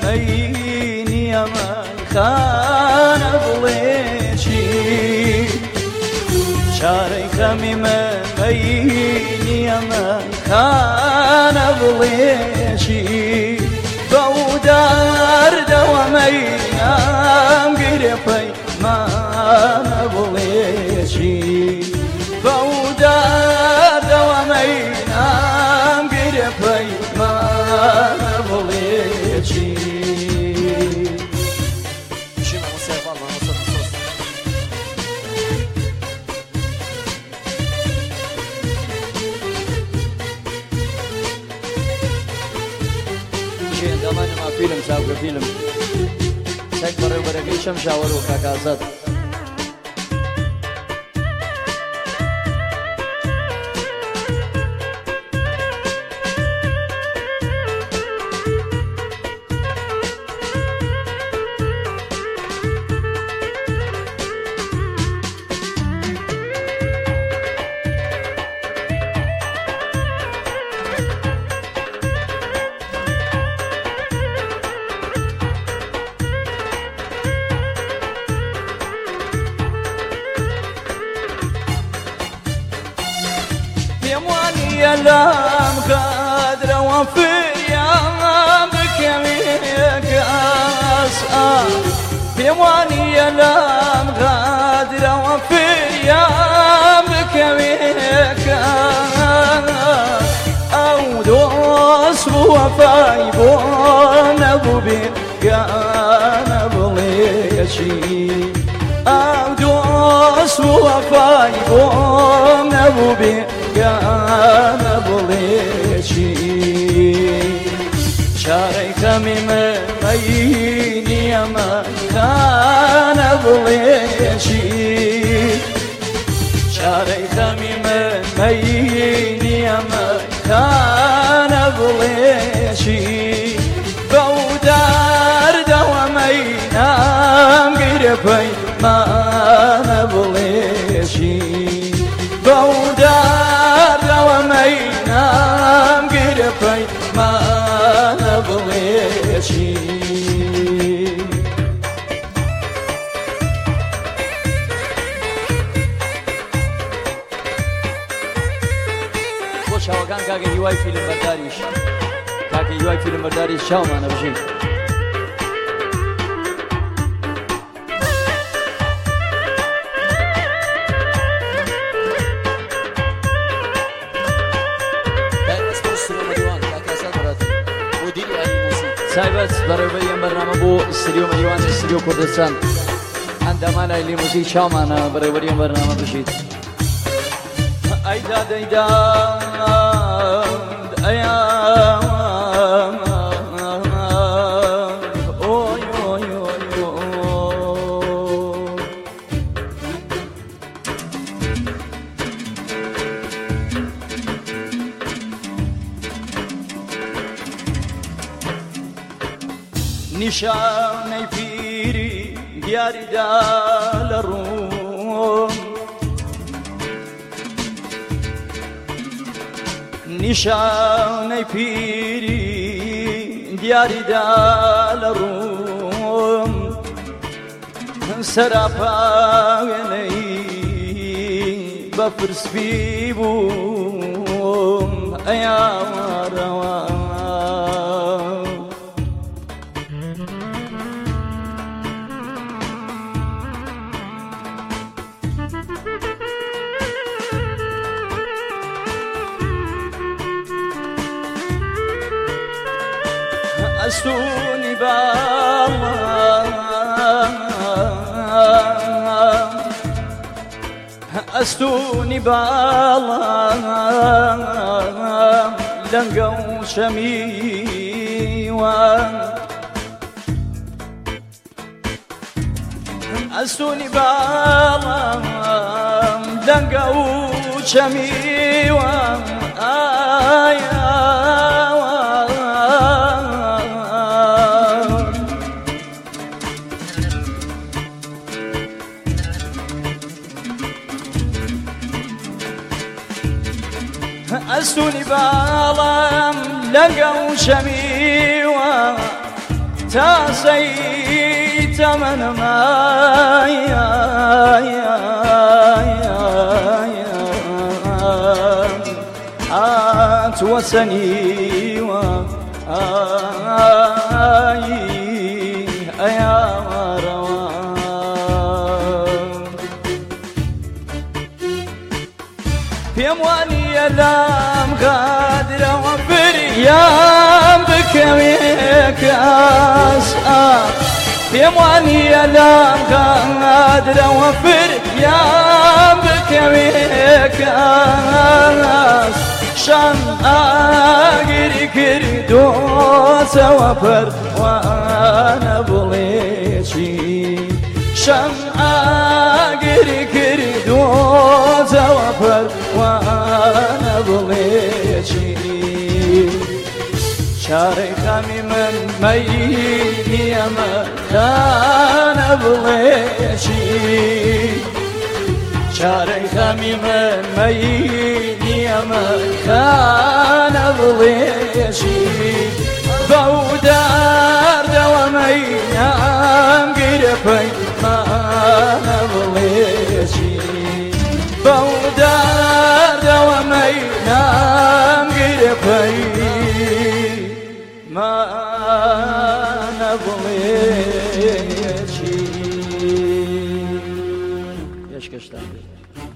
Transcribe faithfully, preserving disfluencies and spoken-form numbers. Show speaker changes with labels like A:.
A: مەینی ئەمە خانە بڵێکی چارەی خەمی من مەینی ئەمە خانە بڵێکی بەو دەردەوە مەینام گرێ پەیمانە بڵێکی بەو دەردەوە مەینام گرێ پەیمانە بڵێکی دەمانەما فیلم چاوکە فیلم سەگ بەڕێوبەرەکەی شەم شاوەڕ و کاکازات لام قادرة وفيام بكميك أسأل بيواني لام قادرة وفيام بكميك أو دوس وفاي بون أبو بيقان بليشي أو دوس وفاي بون أبو بيقان بڵێکی چارەی خەمی من مەینی ئەمە خانە بڵێکی چارەی خەمی من مەینی ئەمە خانە بڵێکی بەو دەردەوە مەینام گرێ پەیمانە بڵێکی بەو دەردەوە مەینام گرێ پەیمانە بڵێکی بۆ شاوەکان کاکە هیوای فیلمبەرداریش کاکە هیوای فیلمبەرداریش چاومانە بژین سایبەت بەڕێوەبەری ئەم بەرنامە بۆ ئستریۆ مەریوان ئستریۆ کوردستان ئەندامان ئایلی موزیک چاومانە بەڕێوەبەری ئەم بەرنامە بژیت ئەیدا دەیدا ئەیا نیشانەی پیری دیاریدا لە ڕووم نیشانەی پیری دیاریدا لە ڕووم سەراپا وێنەی بە فرسپی بووم ئەیا وەڕەوە ئەستوونی باڵام ئەستوونی باڵام لەنگە و شەمیوان ئەستوونی باڵام لەنگە و شەمیوان ئایا ئەستوونی باڵام لەنگە و شەمیوە تاسەی تەمەنەمە هاتووە سەنیوە ئەیاڕەوە پێم وانیە لام غادرەوە بریام بکەوێ کەس پێم وانیە لام غادرەوە بریام بکەوێ کەس شەم ئاگری کردۆتەوە پەروانە بڵێ چی شەم ئاگری کردۆتەوە پەروانە بڵێ چی چارەی خەمی من مەیلی ئەمەدانە بڵێ چی چارەی خەمی من مەیلی ئەمەدانە بڵێ چی بەو دەردەوە مەینام گیرە پەیمانە بڵێ چی بەو دەردەوە مەینام گیرە پەیمانە بڵێ چی یشکەشتان